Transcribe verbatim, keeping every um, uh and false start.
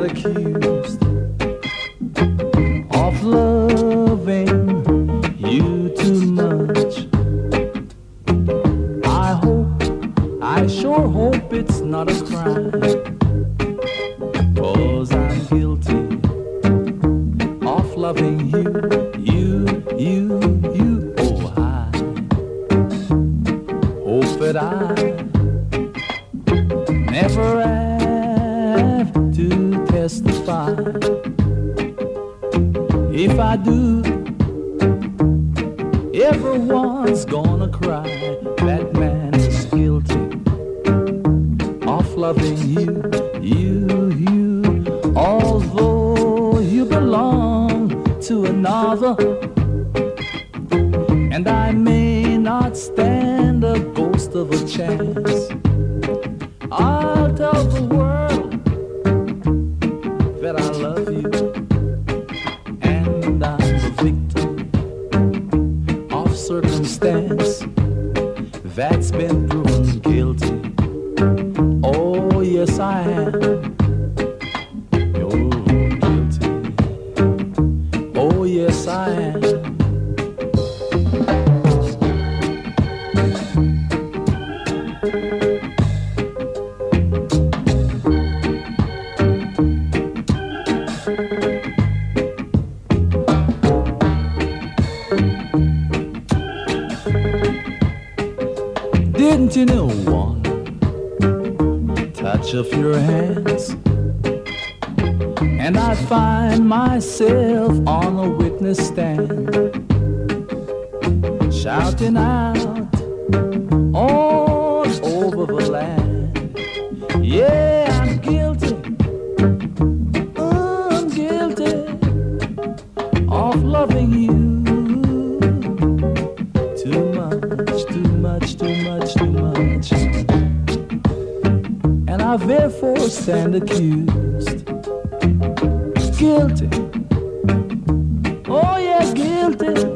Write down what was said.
accused of loving you too much. I hope, I sure hope it's not a crime, 'cause I'm guilty of loving you, you, you, you. Oh, I hope that I never have to testify. If I do, everyone's gonna cry. That man is guilty of loving you, you, you. Although you belong to another, and I may not stand a ghost of a chance, I'll tell the world that I love you, and I'm the victim of circumstance that's been proven guilty. Oh, yes, I am. You're guilty. Oh, yes, I am. Didn't you know one touch of your hands, and I find myself on a witness stand, shouting out all over the land, yeah, I'm guilty, I'm guilty of loving you too much, too much, too much, too much, and I therefore stand accused, guilty, oh yeah, guilty